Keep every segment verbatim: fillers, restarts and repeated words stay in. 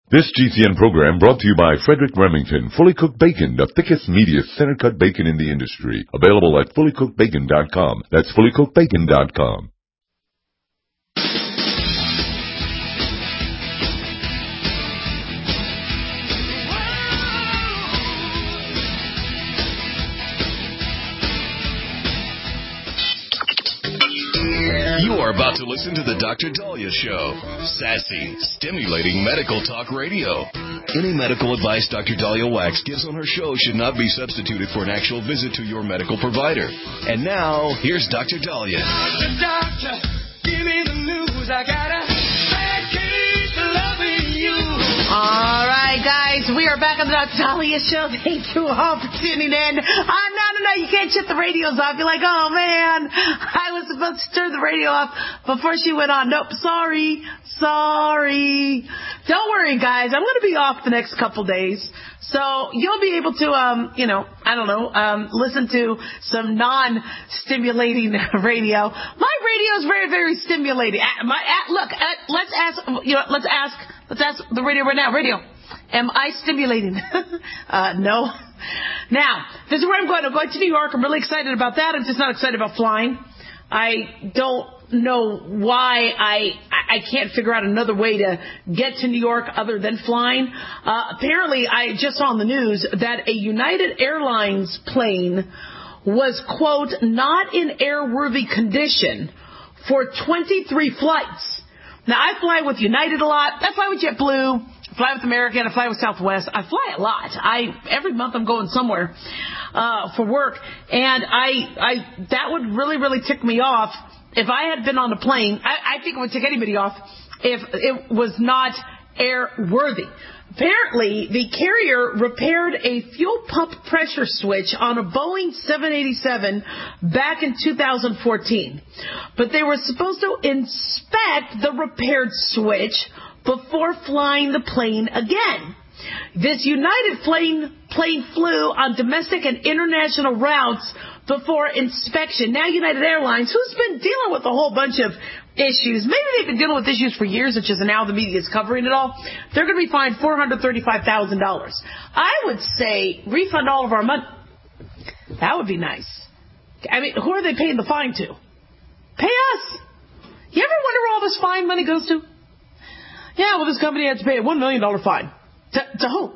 This G C N program brought to you by Frederick Remington, Fully Cooked Bacon, the thickest, meatiest, center-cut bacon in the industry. Available at fully cooked bacon dot com. That's fully cooked bacon dot com. You are about to listen to the Doctor Dahlia Show. Sassy, stimulating medical talk radio. Any medical advice Doctor Dahlia Wax gives on her show should not be substituted for an actual visit to your medical provider. And now, here's Doctor Dahlia. Doctor, doctor, give me the news. I got a bad case of loving you. All right, guys, we are back on the Doctor Dahlia Show. Thank you all for tuning in. Uh, no, no, no, you can't shut the radios off. You're like, oh, man, I was supposed to turn the radio off before she went on. Nope, sorry, sorry. Don't worry, guys. I'm going to be off the next couple days. So you'll be able to, um, you know, I don't know, um, listen to some non-stimulating radio. My radio is very, very stimulating. My, look, let's ask, you know, let's ask, let's ask the radio right now. Radio, am I stimulating? uh, no. Now, this is where I'm going. I'm going to New York. I'm really excited about that. I'm just not excited about flying. I don't know why I I can't figure out another way to get to New York other than flying. Uh, apparently, I just saw on the news that a United Airlines plane was, quote, not in airworthy condition for twenty-three flights. Now, I fly with United a lot. I fly with JetBlue. I fly with American. I fly with Southwest. I fly a lot. I every month I'm going somewhere uh, for work, and I I that would really really tick me off if I had been on a plane. I, I think it would tick anybody off if it was not airworthy. Apparently, the carrier repaired a fuel pump pressure switch on a Boeing seven eighty-seven back in two thousand fourteen. But they were supposed to inspect the repaired switch before flying the plane again. This United plane, plane flew on domestic and international routes before inspection. Now United Airlines, who's been dealing with a whole bunch of issues, maybe they've been dealing with issues for years, which is now the media is covering it all, they're going to be fined four hundred thirty-five thousand dollars. I would say refund all of our money. That would be nice. I mean, who are they paying the fine to? Pay us. You ever wonder where all this fine money goes to? Yeah, well, this company had to pay a one million dollars fine. To, to who?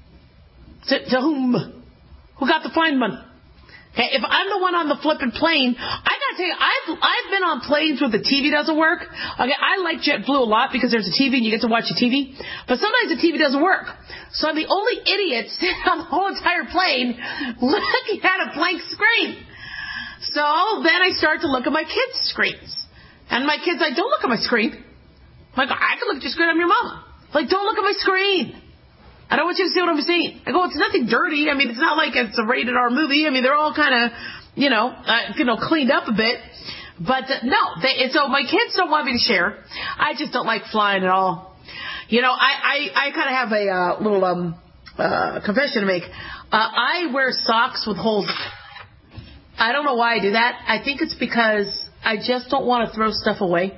To, to whom? Who got the fine money? Okay, if I'm the one on the flipping plane, I gotta tell you, I've I've been on planes where the T V doesn't work. Okay, I like JetBlue a lot because there's a T V and you get to watch the T V. But sometimes the T V doesn't work. So I'm the only idiot sitting on the whole entire plane looking at a blank screen. So then I start to look at my kids' screens. And my kids like, don't look at my screen. I'm like, I can look at your screen, I'm your mama. Like, don't look at my screen. I don't want you to see what I'm seeing. I go, it's nothing dirty. I mean, it's not like it's a rated R movie. I mean, they're all kind of, you know, uh, you know, cleaned up a bit. But uh, no, they, so my kids don't want me to share. I just don't like flying at all. You know, I, I, I kind of have a uh, little um, uh, confession to make. Uh, I wear socks with holes. I don't know why I do that. I think it's because I just don't want to throw stuff away.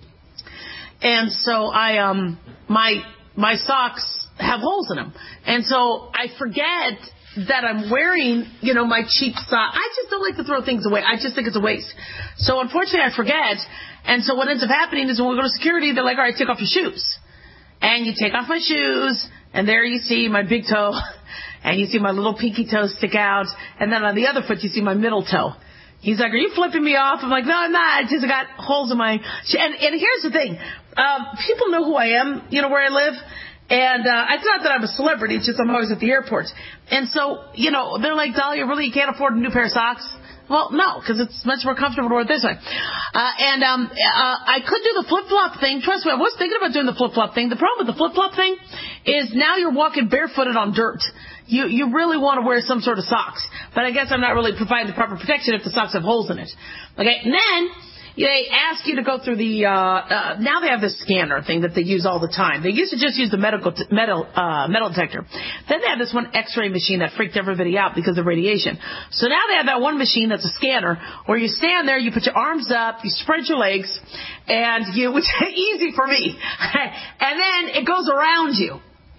And so I, um, my, my socks have holes in them. And so I forget that I'm wearing, you know, my cheap socks. I just don't like to throw things away. I just think it's a waste. So unfortunately I forget. And so what ends up happening is when we go to security, they're like, all right, take off your shoes. And you take off my shoes, and there you see my big toe, and you see my little pinky toe stick out, and then on the other foot you see my middle toe. He's like, are you flipping me off? I'm like, no, I'm not. I just got holes in my... And, and here's the thing. Um, people know who I am, you know, where I live. And uh, it's not that I'm a celebrity. It's just I'm always at the airports. And so, you know, they're like, Dahlia, really, you can't afford a new pair of socks? Well, no, because it's much more comfortable to wear it this way. Uh, and um, uh, I could do the flip-flop thing. Trust me, I was thinking about doing the flip-flop thing. The problem with the flip-flop thing is now you're walking barefooted on dirt. You you really want to wear some sort of socks. But I guess I'm not really providing the proper protection if the socks have holes in it. Okay, and then they ask you to go through the, uh, uh, now they have this scanner thing that they use all the time. They used to just use the medical t- metal, uh, metal detector. Then they have this one x-ray machine that freaked everybody out because of radiation. So now they have that one machine that's a scanner where you stand there, you put your arms up, you spread your legs, and you, which is easy for me, and then it goes around you.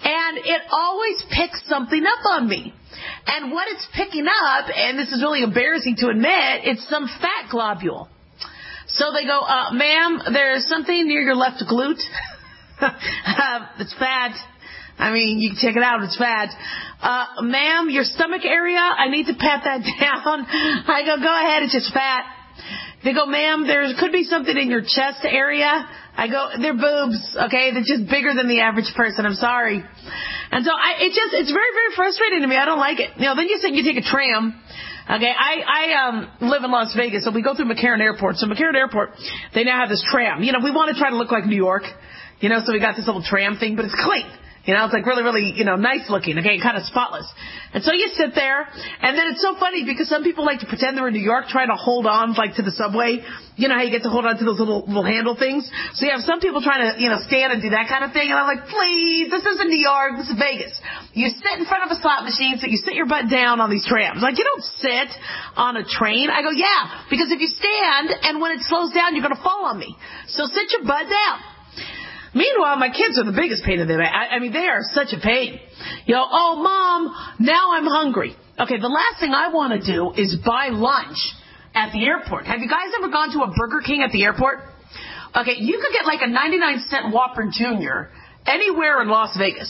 and it always picks something up on me. And what it's picking up, and this is really embarrassing to admit, it's some fat globule. So they go, uh, ma'am, there's something near your left glute. uh, it's fat. I mean, you can check it out. It's fat. Uh, ma'am, your stomach area, I need to pat that down. I go, go ahead. It's just fat. They go, ma'am, there could be something in your chest area. I go, they're boobs, okay? They're just bigger than the average person. I'm sorry. And so I, it just, it's very, very frustrating to me. I don't like it. You know, then you say you take a tram. Okay, I, I um live in Las Vegas, so we go through McCarran Airport. So McCarran Airport, they now have this tram. You know, we want to try to look like New York. You know, so we got this little tram thing, but it's clean. You know, it's like really, really, you know, nice looking, okay, kind of spotless. And so you sit there, and then it's so funny because some people like to pretend they're in New York trying to hold on, like, to the subway. You know how you get to hold on to those little little handle things? So you have some people trying to, you know, stand and do that kind of thing, and I'm like, please, this isn't New York, this is Vegas. You sit in front of a slot machine, so you sit your butt down on these trams. Like, you don't sit on a train. I go, yeah, because if you stand, and when it slows down, you're going to fall on me. So sit your butt down. Meanwhile, my kids are the biggest pain in the neck. I, I mean, they are such a pain. You know, oh, Mom, now I'm hungry. Okay, the last thing I want to do is buy lunch at the airport. Have you guys ever gone to a Burger King at the airport? Okay, you could get like a ninety-nine cent Whopper Junior anywhere in Las Vegas.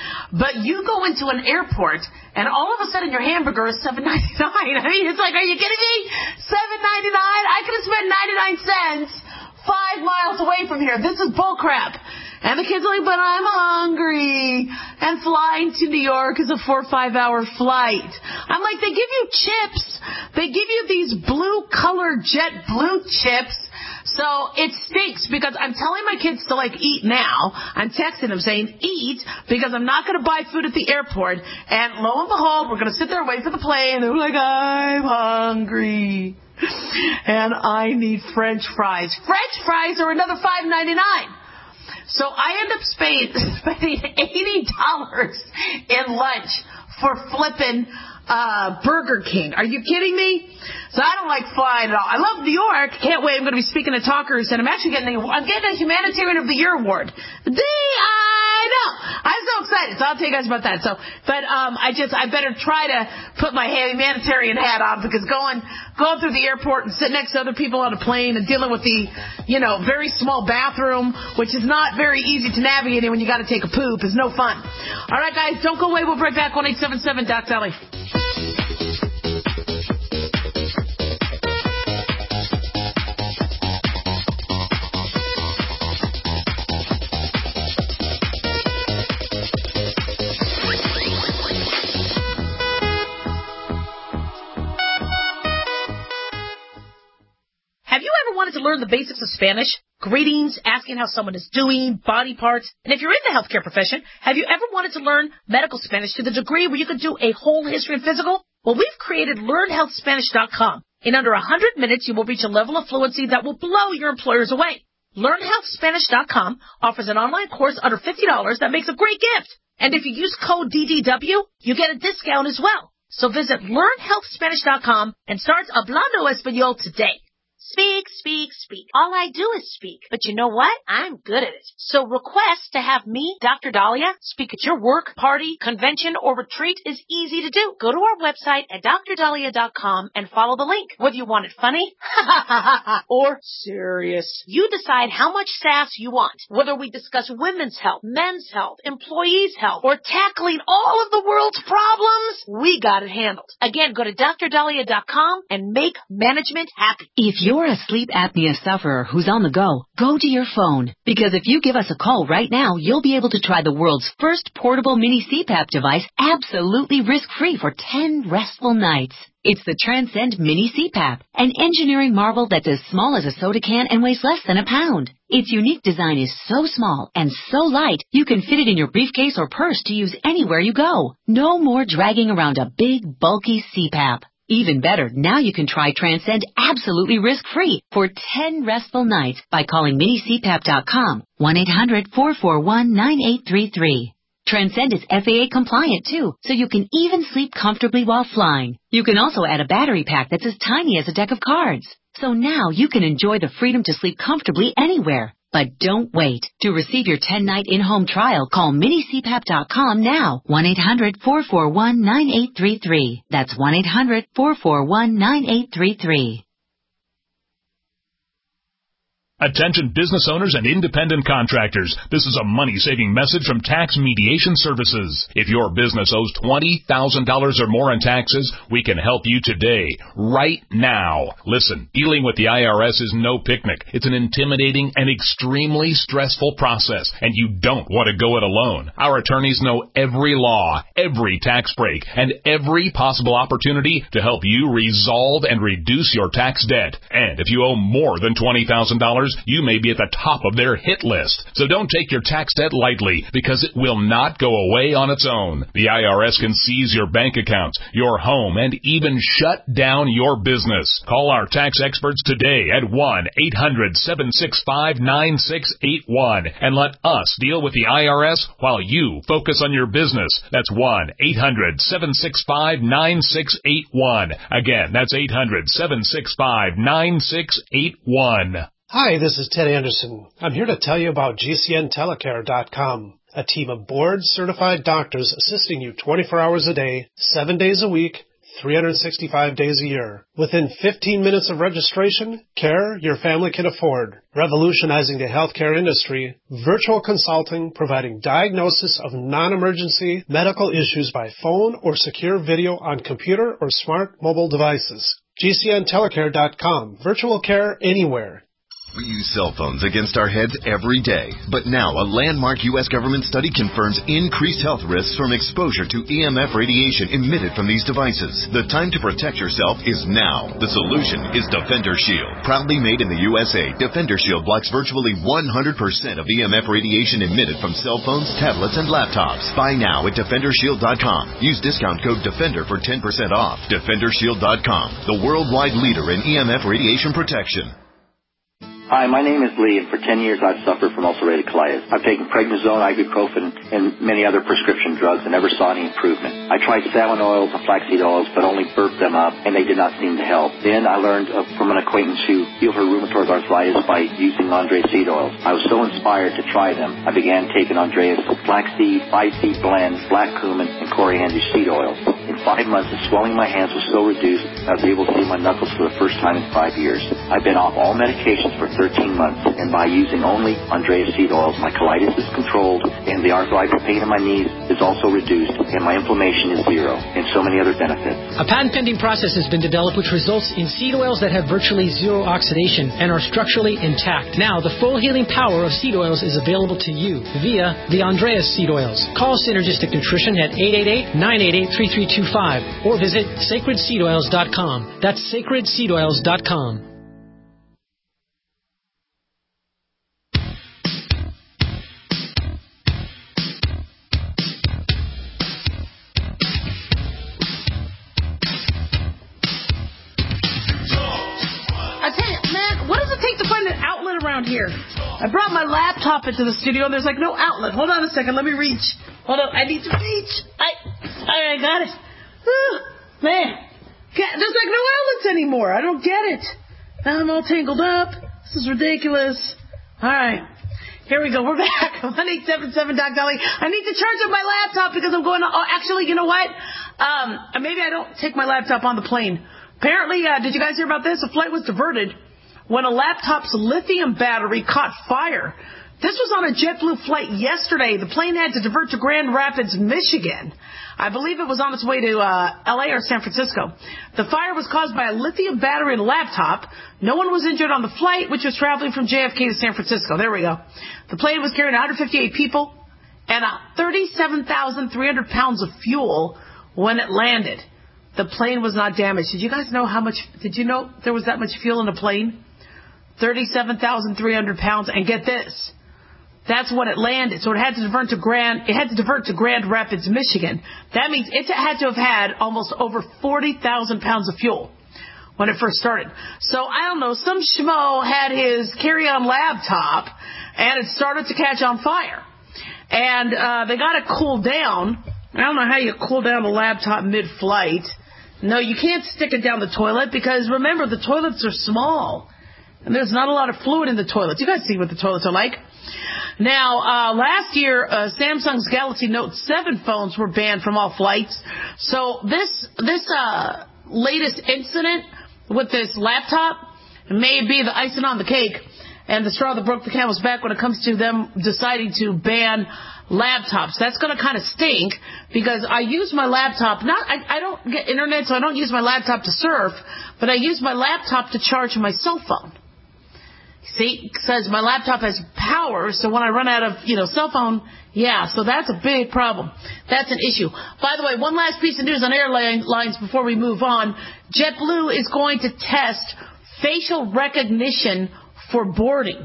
But you go into an airport, and all of a sudden your hamburger is seven ninety-nine. I mean, it's like, are you kidding me? seven ninety-nine? I could have spent ninety-nine cents five miles away from here. This is bullcrap. And the kids are like, but I'm hungry. And flying to New York is a four or five hour flight. I'm like, they give you chips. They give you these blue color jet blue chips. So it stinks because I'm telling my kids to like eat now. I'm texting them saying eat because I'm not going to buy food at the airport. And lo and behold, we're going to sit there and wait for the plane. And they're like, I'm hungry. And I need French fries. French fries are another five ninety-nine. So I end up spending, spending eighty dollars in lunch for flipping uh, Burger King. Are you kidding me? So I don't like flying at all. I love New York. Can't wait. I'm going to be speaking to talkers, and I'm actually getting the, I'm getting a Humanitarian of the Year award. D I know. I'm so excited. So I'll tell you guys about that. So, but um, I just I better try to put my humanitarian hat on because going going through the airport and sitting next to other people on a plane and dealing with the you know very small bathroom, which is not very easy to navigate in when you got to take a poop, is no fun. All right, guys, don't go away. We'll be right back. one eight seven seven Doc Dolly. Wanted to learn the basics of Spanish, greetings, asking how someone is doing, body parts, and if you're in the healthcare profession, have you ever wanted to learn medical Spanish to the degree where you could do a whole history and physical? Well, we've created learn health spanish dot com. In under one hundred minutes, you will reach a level of fluency that will blow your employers away. learn health spanish dot com offers an online course under fifty dollars that makes a great gift. And if you use code D D W, you get a discount as well. So visit learn health spanish dot com and start Hablando Español today. Speak, speak, speak. All I do is speak. But you know what? I'm good at it. So request to have me, Doctor Dahlia, speak at your work, party, convention, or retreat is easy to do. Go to our website at dr dahlia dot com and follow the link. Whether you want it funny or serious, you decide how much sass you want. Whether we discuss women's health, men's health, employees' health, or tackling all of the world's problems, we got it handled. Again, go to dr dahlia dot com and make management happy. If you're a sleep apnea sufferer who's on the go, go to your phone. Because if you give us a call right now, you'll be able to try the world's first portable mini C PAP device absolutely risk-free for ten restful nights. It's the Transcend Mini C PAP, an engineering marvel that's as small as a soda can and weighs less than a pound. Its unique design is so small and so light, you can fit it in your briefcase or purse to use anywhere you go. No more dragging around a big, bulky C PAP. Even better, now you can try Transcend absolutely risk-free for ten restful nights by calling mini c pap dot com, one eight hundred four four one nine eight three three. Transcend is F A A compliant too, so you can even sleep comfortably while flying. You can also add a battery pack that's as tiny as a deck of cards. So now you can enjoy the freedom to sleep comfortably anywhere. But don't wait. To receive your ten-night in-home trial, call mini C PAP dot com now. one eight hundred four four one nine eight three three. That's one eight hundred four four one nine eight three three. Attention business owners and independent contractors. This is a money-saving message from Tax Mediation Services. If your business owes twenty thousand dollars or more in taxes, we can help you today, right now. Listen, dealing with the I R S is no picnic. It's an intimidating and extremely stressful process, and you don't want to go it alone. Our attorneys know every law, every tax break, and every possible opportunity to help you resolve and reduce your tax debt. And if you owe more than twenty thousand dollars, you may be at the top of their hit list. So don't take your tax debt lightly, because it will not go away on its own. The I R S can seize your bank accounts, your home, and even shut down your business. Call our tax experts today at one eight hundred seven six five nine six eight one and let us deal with the I R S while you focus on your business. That's one eight hundred seven six five nine six eight one. Again, that's eight hundred seven six five nine six eight one. Hi, this is Ted Anderson. I'm here to tell you about G C N telecare dot com, a team of board-certified doctors assisting you twenty-four hours a day, seven days a week, three hundred sixty-five days a year. Within fifteen minutes of registration, care your family can afford. Revolutionizing the healthcare industry, virtual consulting providing diagnosis of non-emergency medical issues by phone or secure video on computer or smart mobile devices. G C N telecare dot com, virtual care anywhere. We use cell phones against our heads every day, but now a landmark U S government study confirms increased health risks from exposure to E M F radiation emitted from these devices. The time to protect yourself is now. The solution is Defender Shield. Proudly made in the U S A, Defender Shield blocks virtually one hundred percent of E M F radiation emitted from cell phones, tablets, and laptops. Buy now at Defender Shield dot com. Use discount code DEFENDER for ten percent off. Defender Shield dot com, the worldwide leader in E M F radiation protection. Hi, my name is Lee, and for ten years I've suffered from ulcerative colitis. I've taken prednisone, ibuprofen, and many other prescription drugs and never saw any improvement. I tried salmon oils and flaxseed oils, but only burped them up, and they did not seem to help. Then I learned uh, from an acquaintance who healed her rheumatoid arthritis by using Andreas seed oils. I was so inspired to try them, I began taking Andreas flaxseed, five-seed blend, black cumin, and coriander seed oils. In five months, the swelling in my hands was so reduced, I was able to see my knuckles for the first time in five years. I've been off all medications for thirteen months, and by using only Andreas seed oils, my colitis is controlled, and the arthritis pain in my knees is also reduced, and my inflammation is zero, and so many other benefits. A patent-pending process has been developed which results in seed oils that have virtually zero oxidation and are structurally intact. Now, the full healing power of seed oils is available to you via the Andreas seed oils. Call Synergistic Nutrition at eight eight eight, nine eight eight, three three two five or visit sacred seed oils dot com. That's sacred seed oils dot com. Around here. I brought my laptop into the studio and there's like no outlet. Hold on a second. Let me reach. Hold on. I need to reach. I, I got it. Whew, man. There's like no outlets anymore. I don't get it. Now I'm all tangled up. This is ridiculous. All right. Here we go. We're back. one eight seven seven Doc Dolly. I need to charge up my laptop because I'm going to, oh, actually, you know what? Um, maybe I don't take my laptop on the plane. Apparently, uh, did you guys hear about this? A flight was diverted when a laptop's lithium battery caught fire. This was on a JetBlue flight yesterday. The plane had to divert to Grand Rapids, Michigan. I believe it was on its way to uh, L A or San Francisco. The fire was caused by a lithium battery in a laptop. No one was injured on the flight, which was traveling from J F K to San Francisco. There we go. The plane was carrying one hundred fifty-eight people and thirty-seven thousand three hundred pounds of fuel when it landed. The plane was not damaged. Did you guys know how much, did you know there was that much fuel in a plane? thirty-seven thousand three hundred pounds, and get this, that's when it landed. So it had to divert to Grand, it had to divert to Grand Rapids, Michigan. That means it had to have had almost over forty thousand pounds of fuel when it first started. So I don't know, some schmo had his carry-on laptop, and it started to catch on fire. And uh, they got it cooled down. I don't know how you cool down a laptop mid-flight. No, you can't stick it down the toilet because remember, the toilets are small. and there's not a lot of fluid in the toilets. You guys see what the toilets are like. Now, uh, last year, uh, Samsung's Galaxy Note seven phones were banned from all flights. So this, this, uh, latest incident with this laptop may be the icing on the cake and the straw that broke the camel's back when it comes to them deciding to ban laptops. That's going to kind of stink because I use my laptop, not, I, I don't get internet, so I don't use my laptop to surf, but I use my laptop to charge my cell phone. See, it says my laptop has power, so when I run out of, you know, cell phone, yeah, so that's a big problem. That's an issue. By the way, one last piece of news on airlines before we move on. JetBlue is going to test facial recognition for boarding.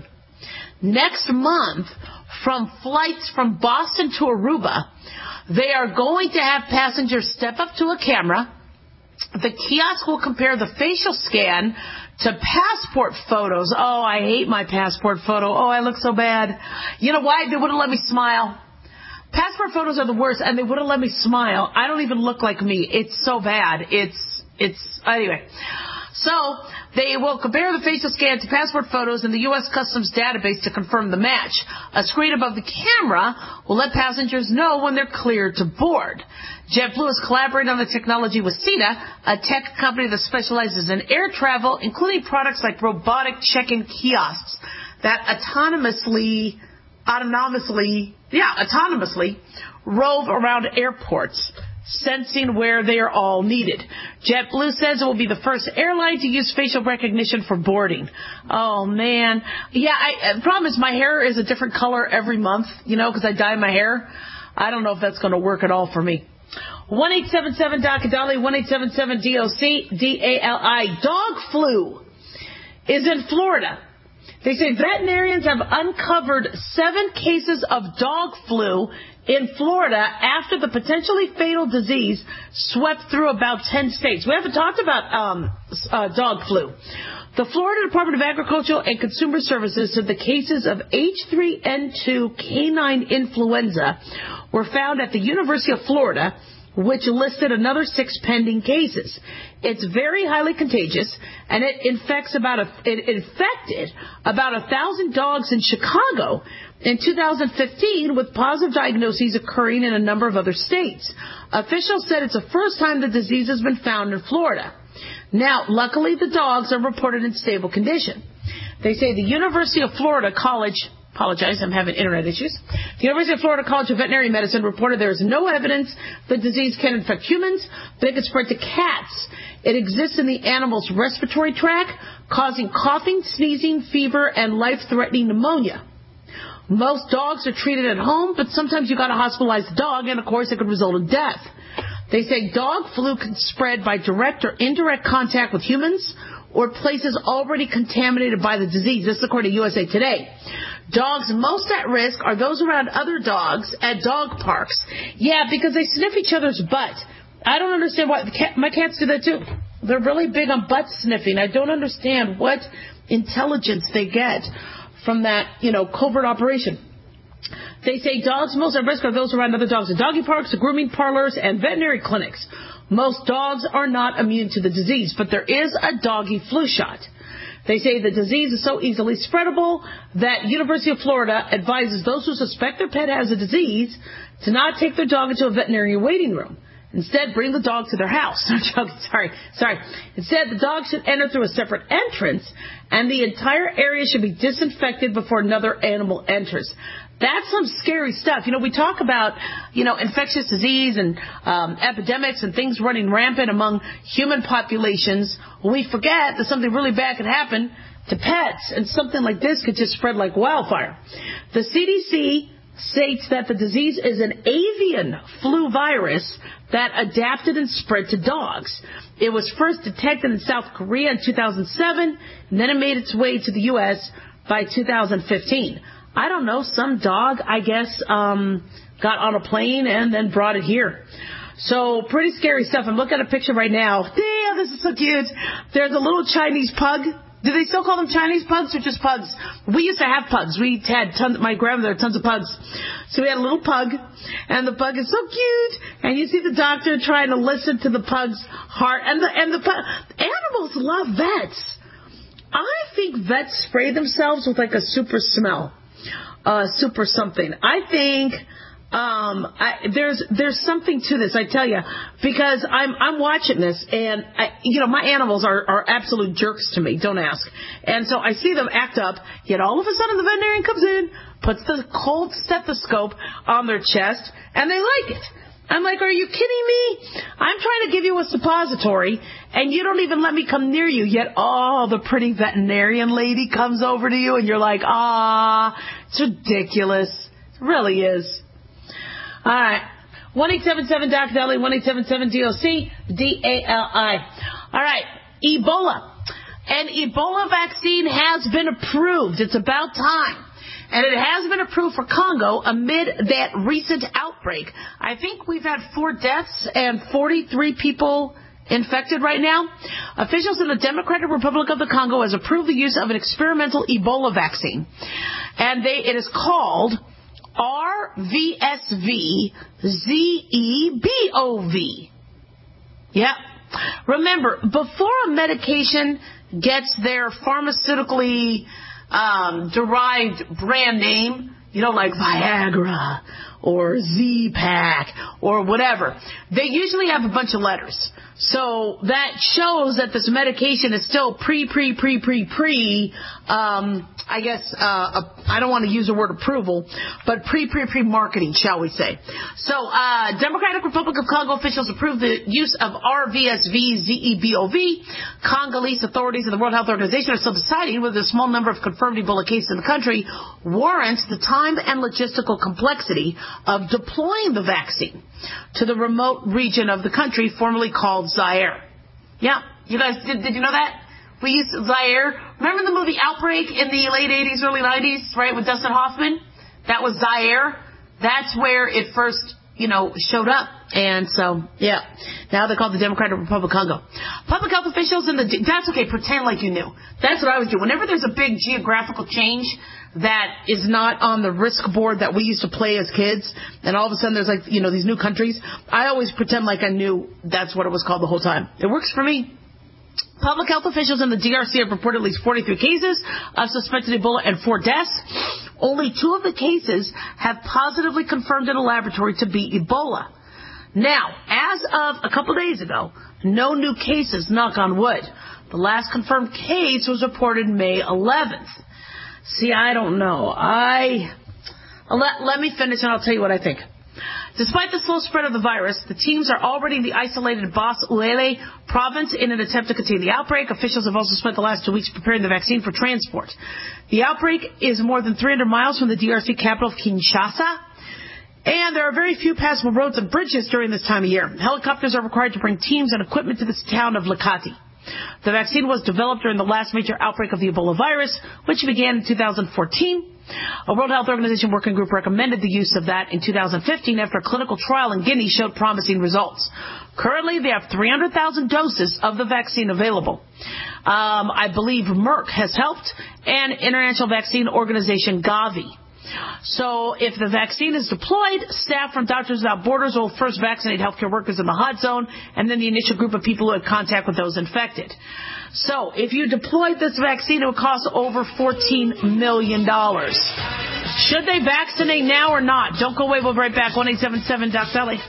Next month, from flights from Boston to Aruba, they are going to have passengers step up to a camera. The kiosk will compare the facial scan to passport photos. Oh, I hate my passport photo. Oh, I look so bad. You know why? They wouldn't let me smile. Passport photos are the worst, and they wouldn't let me smile. I don't even look like me. It's so bad. It's, it's, anyway. So, they will compare the facial scan to passport photos in the U S Customs database to confirm the match. A screen above the camera will let passengers know when they're cleared to board. JetBlue is collaborating on the technology with SITA, a tech company that specializes in air travel, including products like robotic check-in kiosks that autonomously, autonomously, yeah, autonomously rove around airports, sensing where they are all needed. JetBlue says it will be the first airline to use facial recognition for boarding. Oh, man. Yeah, I, the problem is my hair is a different color every month, you know, because I dye my hair. I don't know if that's going to work at all for me. one eight seven seven D O C Dali, one eight seven seven D O C D A L I. Dog flu is in Florida. They say veterinarians have uncovered seven cases of dog flu in Florida after the potentially fatal disease swept through about ten states. We haven't talked about um, uh, dog flu. The Florida Department of Agriculture and Consumer Services said the cases of H three N two canine influenza were found at the University of Florida, which listed another six pending cases. It's very highly contagious, and it infects about a, it infected about a thousand dogs in Chicago in two thousand fifteen, with positive diagnoses occurring in a number of other states. Officials said it's the first time the disease has been found in Florida. Now, luckily, the dogs are reported in stable condition. They say the University of Florida College, apologize, I'm having internet issues. The University of Florida College of Veterinary Medicine reported there is no evidence the disease can infect humans, but it can spread to cats. It exists in the animal's respiratory tract, causing coughing, sneezing, fever, and life-threatening pneumonia. Most dogs are treated at home, but sometimes you got to hospitalize the dog, and of course it could result in death. They say dog flu can spread by direct or indirect contact with humans or places already contaminated by the disease. This is according to U S A Today. Dogs most at risk are those around other dogs at dog parks. Yeah, because they sniff each other's butt. I don't understand why. The cat, my cats do that too. They're really big on butt sniffing. I don't understand what intelligence they get from that, you know, covert operation. They say dogs most at risk are those around other dogs at doggy parks, grooming parlors, and veterinary clinics. Most dogs are not immune to the disease, but there is a doggy flu shot. They say the disease is so easily spreadable that University of Florida advises those who suspect their pet has a disease to not take their dog into a veterinary waiting room. Instead, bring the dog to their house. I'm joking. Sorry. Sorry. Instead, the dog should enter through a separate entrance, and the entire area should be disinfected before another animal enters. That's some scary stuff. You know, we talk about, you know, infectious disease and um, epidemics and things running rampant among human populations. We forget that something really bad could happen to pets, and something like this could just spread like wildfire. The C D C states that the disease is an avian flu virus that adapted and spread to dogs. It was first detected in South Korea in two thousand seven, and then it made its way to the U S by two thousand fifteen. I don't know, some dog, I guess, um, got on a plane and then brought it here. So pretty scary stuff. I'm looking at a picture right now. Damn, this is so cute. There's a little Chinese pug. Do they still call them Chinese pugs or just pugs? We used to have pugs. We had tons, my grandmother had tons of pugs. So we had a little pug, and the pug is so cute. And you see the doctor trying to listen to the pug's heart. And the, and the pug, animals love vets. I think vets spray themselves with like a super smell, uh, super something. I think um, I, there's there's something to this. I tell you, because I'm I'm watching this, and I, you know, my animals are are absolute jerks to me. Don't ask. And so I see them act up. Yet all of a sudden, the veterinarian comes in, puts the cold stethoscope on their chest, and they like it. I'm like, are you kidding me? I'm trying to give you a suppository, and you don't even let me come near you. Yet, oh, the pretty veterinarian lady comes over to you, and you're like, ah, it's ridiculous. It really is. All right. one eight seven seven D O C D A L I, one eight seven seven D O C D A L I. All right. Ebola. An Ebola vaccine has been approved. It's about time. And it has been approved for Congo amid that recent outbreak. I think we've had four deaths and forty-three people infected right now. Officials in the Democratic Republic of the Congo has approved the use of an experimental Ebola vaccine. And they, it is called R V S V Z E B O V. Yep. Remember, before a medication gets their pharmaceutically um, derived brand name, you know, like Viagra or Z-Pack or whatever, they usually have a bunch of letters. So that shows that this medication is still pre, pre, pre, pre, pre, um, I guess, uh, a, I don't want to use the word approval, but pre, pre, pre marketing, shall we say. So, uh, Democratic Republic of Congo officials approved the use of R V S V Z E B O V. Congolese authorities and the World Health Organization are still deciding whether the small number of confirmed Ebola cases in the country warrants the time and logistical complexity of deploying the vaccine to the remote region of the country formerly called Zaire. Yeah, you guys, did, did you know that? We used Zaire. Remember the movie Outbreak in the late eighties, early nineties, right, with Dustin Hoffman? That was Zaire. That's where it first, you know, showed up. And so, yeah, now they're called the Democratic Republic of Congo. Public health officials in the, that's okay, pretend like you knew. That's what I would do. Whenever there's a big geographical change that is not on the risk board that we used to play as kids, and all of a sudden there's like, you know, these new countries, I always pretend like I knew that's what it was called the whole time. It works for me. Public health officials in the D R C have reported at least forty-three cases of suspected Ebola and four deaths. Only two of the cases have positively confirmed in a laboratory to be Ebola. Now, as of a couple days ago, no new cases, knock on wood. The last confirmed case was reported May eleventh. See, I don't know. I let, let me finish and I'll tell you what I think. Despite the slow spread of the virus, the teams are already in the isolated Bas Uele province in an attempt to contain the outbreak. Officials have also spent the last two weeks preparing the vaccine for transport. The outbreak is more than three hundred miles from the D R C capital of Kinshasa, and there are very few passable roads and bridges during this time of year. Helicopters are required to bring teams and equipment to this town of Likati. The vaccine was developed during the last major outbreak of the Ebola virus, which began in two thousand fourteen. A World Health Organization working group recommended the use of that in two thousand fifteen after a clinical trial in Guinea showed promising results. Currently, they have three hundred thousand doses of the vaccine available. Um, I believe Merck has helped, and International Vaccine Organization Gavi. So if the vaccine is deployed, staff from Doctors Without Borders will first vaccinate healthcare workers in the hot zone and then the initial group of people who had contact with those infected. So if you deployed this vaccine, it would cost over fourteen million dollars. Should they vaccinate now or not? Don't go away. We'll be right back. one eight seven seven Doc Deli.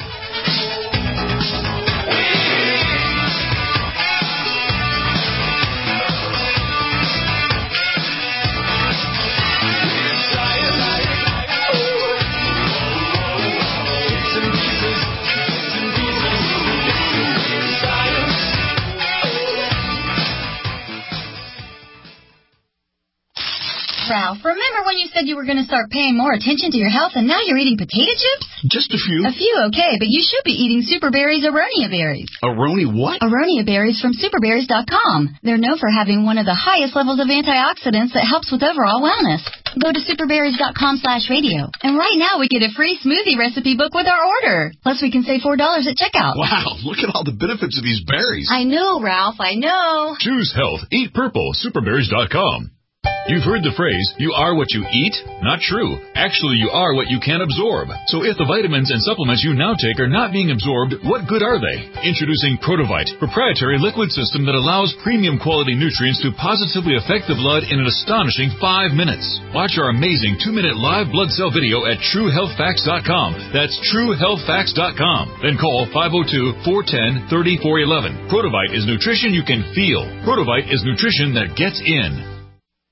Ralph, remember when you said you were going to start paying more attention to your health and now you're eating potato chips? Just a few. A few, okay, but you should be eating Super Berries Aronia berries. Aroni what? Aronia berries from super berries dot com. They're known for having one of the highest levels of antioxidants that helps with overall wellness. Go to super berries dot com slash radio. And right now we get a free smoothie recipe book with our order. Plus we can save four dollars at checkout. Wow, look at all the benefits of these berries. I know, Ralph, I know. Choose health. Eat purple. super berries dot com. You've heard the phrase, you are what you eat? Not true. Actually, you are what you can absorb. So if the vitamins and supplements you now take are not being absorbed, what good are they? Introducing Protovite, proprietary liquid system that allows premium quality nutrients to positively affect the blood in an astonishing five minutes. Watch our amazing two-minute live blood cell video at true health facts dot com. That's true health facts dot com. Then call five oh two, four one oh, three four one one. Protovite is nutrition you can feel. Protovite is nutrition that gets in.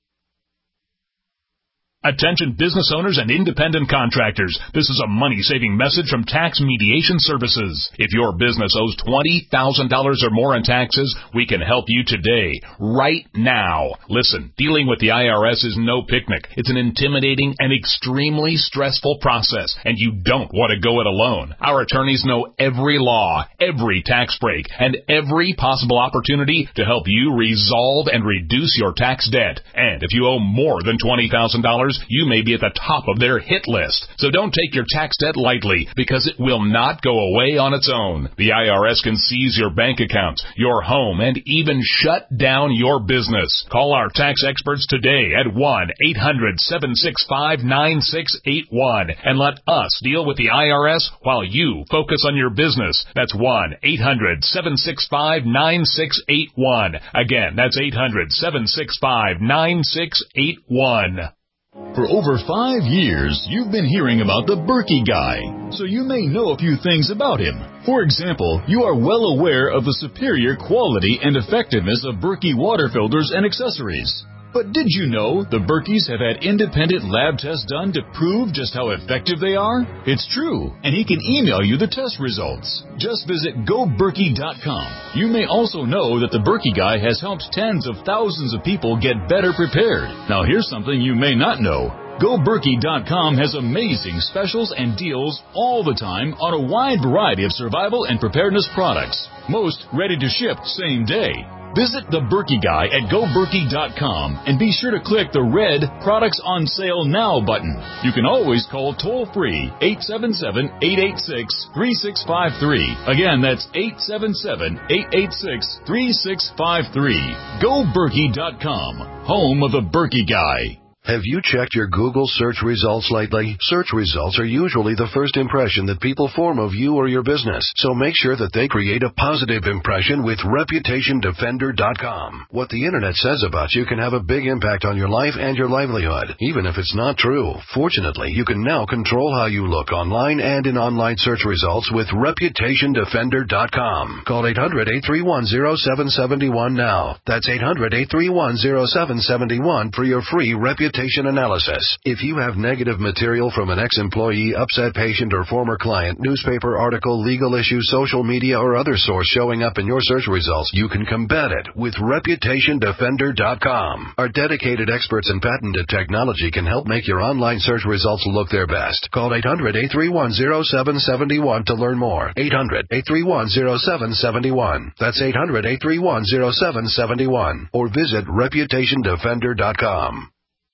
Attention business owners and independent contractors. This is a money-saving message from Tax Mediation Services. If your business owes twenty thousand dollars or more in taxes, we can help you today, right now. Listen, dealing with the I R S is no picnic. It's an intimidating and extremely stressful process, and you don't want to go it alone. Our attorneys know every law, every tax break, and every possible opportunity to help you resolve and reduce your tax debt. And if you owe more than twenty thousand dollars, you may be at the top of their hit list. So don't take your tax debt lightly, because it will not go away on its own. The I R S can seize your bank accounts, your home, and even shut down your business. Call our tax experts today at one eight hundred, seven six five, nine six eight one and let us deal with the I R S while you focus on your business. That's one eight hundred, seven six five, nine six eight one. Again, that's eight hundred, seven six five, nine six eight one. For over five years, you've been hearing about the Berkey Guy, so you may know a few things about him. For example, you are well aware of the superior quality and effectiveness of Berkey water filters and accessories. But did you know the Berkeys have had independent lab tests done to prove just how effective they are? It's true, and he can email you the test results. Just visit go berkey dot com. You may also know that the Berkey Guy has helped tens of thousands of people get better prepared. Now here's something you may not know. go berkey dot com has amazing specials and deals all the time on a wide variety of survival and preparedness products. Most ready to ship same day. Visit the Berkey Guy at go berkey dot com and be sure to click the red Products on Sale Now button. You can always call toll-free eight seven seven, eight eight six, three six five three. Again, that's eight seven seven, eight eight six, three six five three. go berkey dot com, home of the Berkey Guy. Have you checked your Google search results lately? Search results are usually the first impression that people form of you or your business, so make sure that they create a positive impression with reputation defender dot com. What the internet says about you can have a big impact on your life and your livelihood, even if it's not true. Fortunately, you can now control how you look online and in online search results with reputation defender dot com. Call eight hundred, eight three one, zero seven seven one now. That's eight hundred, eight three one, zero seven seven one for your free reputation analysis. If you have negative material from an ex-employee, upset patient, or former client, newspaper article, legal issue, social media, or other source showing up in your search results, you can combat it with reputation defender dot com. Our dedicated experts in patented technology can help make your online search results look their best. Call eight hundred, eight three one, zero seven seven one to learn more. eight hundred, eight three one, zero seven seven one. That's eight hundred, eight three one, zero seven seven one. Or visit reputation defender dot com.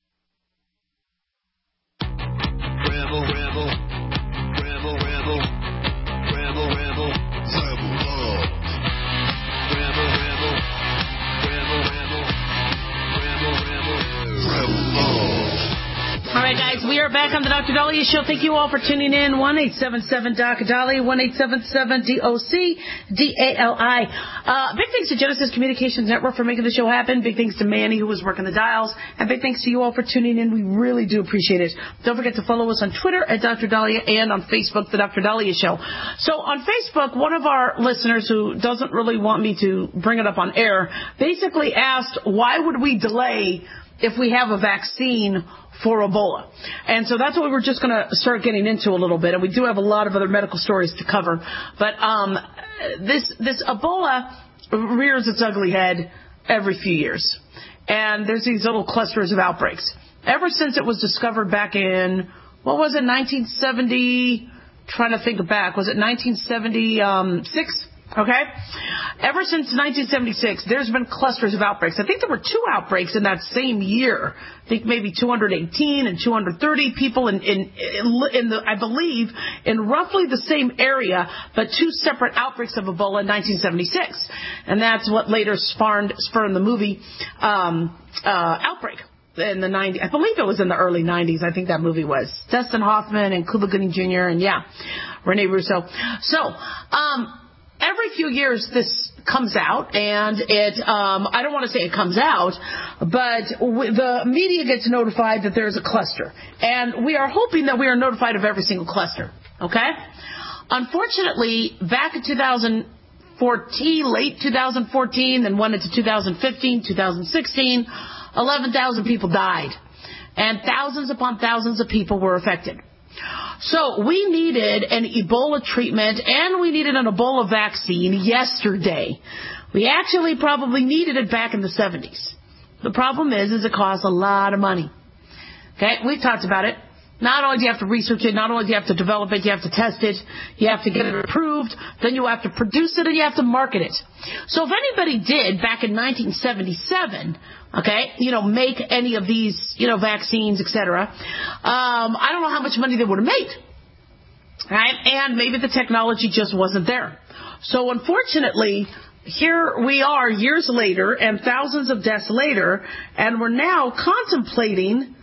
All right, guys, we are back on the Doctor Dahlia Show. Thank you all for tuning in. one eight seven seven D O C Dahlia, one eight seven seven D O C D A L I. Uh, big thanks to Genesis Communications Network for making the show happen. Big thanks to Manny, who was working the dials. And big thanks to you all for tuning in. We really do appreciate it. Don't forget to follow us on Twitter at Doctor Dahlia and on Facebook, The Doctor Dahlia Show. So on Facebook, one of our listeners who doesn't really want me to bring it up on air basically asked, why would we delay if we have a vaccine for Ebola? And so that's what we're just going to start getting into a little bit. And we do have a lot of other medical stories to cover. But um, this this Ebola rears its ugly head every few years. And there's these little clusters of outbreaks. Ever since it was discovered back in, what was it, nineteen seventy? Trying to think back. Was it nineteen seventy-six? Okay? Ever since nineteen seventy-six, there's been clusters of outbreaks. I think there were two outbreaks in that same year. I think maybe two hundred eighteen and two hundred thirty people in, in, in the, I believe, in roughly the same area, but two separate outbreaks of Ebola in nineteen seventy-six. And that's what later spawned, spurned the movie um, uh, Outbreak. in the nineties. I believe it was in the early nineties. I think that movie was. Dustin Hoffman and Cuba Gooding Junior and, yeah, Rene Russo. So, um, every few years this comes out, and it, um, I don't want to say it comes out, but w- the media gets notified that there's a cluster. And we are hoping that we are notified of every single cluster. Okay? Unfortunately, back in two thousand fourteen, late two thousand fourteen, then went into two thousand fifteen, two thousand sixteen, eleven thousand people died. And thousands upon thousands of people were affected. So we needed an Ebola treatment, and we needed an Ebola vaccine yesterday. We actually probably needed it back in the seventies. The problem is, is it costs a lot of money. Okay, we've talked about it. Not only do you have to research it, not only do you have to develop it, you have to test it, you have to get it approved, then you have to produce it, and you have to market it. So if anybody did, back in nineteen seventy-seven, okay, you know, make any of these, you know, vaccines, et cetera, um, I don't know how much money they would have made, right? And maybe the technology just wasn't there. So unfortunately, here we are years later and thousands of deaths later, and we're now contemplating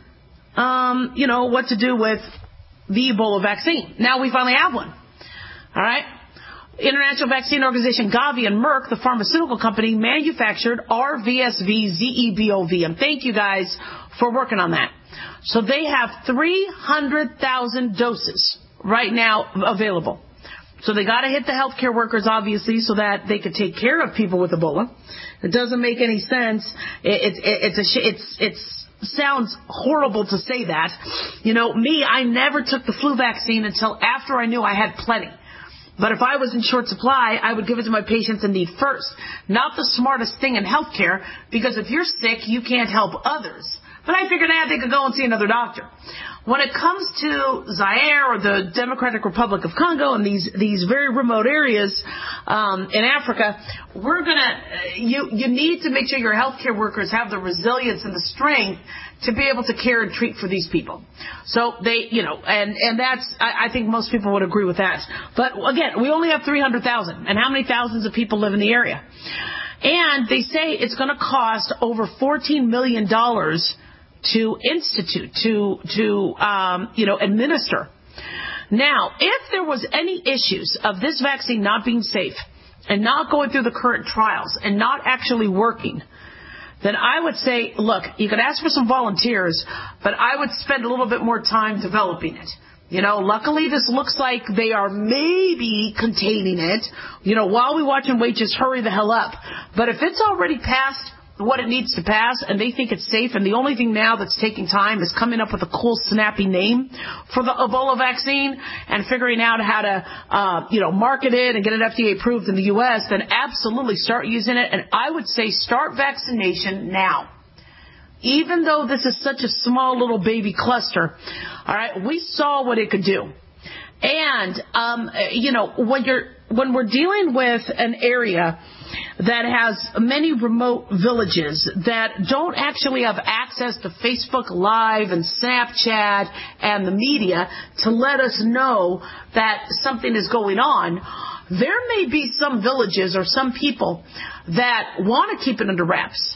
Um, you know, what to do with the Ebola vaccine. Now we finally have one. All right? International Vaccine Organization Gavi and Merck, the pharmaceutical company, manufactured R V S V Z E B O V. And thank you guys for working on that. So they have three hundred thousand doses right now available. So they got to hit the healthcare workers, obviously, so that they could take care of people with Ebola. It doesn't make any sense. It, it, it, it's a sh- it's it's sounds horrible to say that. You know, me, I never took the flu vaccine until after I knew I had plenty. But if I was in short supply, I would give it to my patients in need first. Not the smartest thing in healthcare, because if you're sick, you can't help others. But I figured out they could go and see another doctor. When it comes to Zaire or the Democratic Republic of Congo and these these very remote areas um, in Africa, we're gonna you you need to make sure your healthcare workers have the resilience and the strength to be able to care and treat for these people. So they, you know, and and that's I, I think most people would agree with that. But again, we only have three hundred thousand, and how many thousands of people live in the area? And they say it's going to cost over fourteen million dollars to institute, to, to, um, you know, administer. Now, if there was any issues of this vaccine not being safe and not going through the current trials and not actually working, then I would say, look, you could ask for some volunteers, but I would spend a little bit more time developing it. You know, luckily this looks like they are maybe containing it, you know, while we watch and wait, just hurry the hell up. But if it's already passed what it needs to pass, and they think it's safe, and the only thing now that's taking time is coming up with a cool, snappy name for the Ebola vaccine and figuring out how to, uh, you know, market it and get it F D A approved in the U S, then absolutely start using it. And I would say start vaccination now. Even though this is such a small little baby cluster, all right, we saw what it could do. And, um, you know, when you're, when we're dealing with an area that has many remote villages that don't actually have access to Facebook Live and Snapchat and the media to let us know that something is going on, there may be some villages or some people that want to keep it under wraps.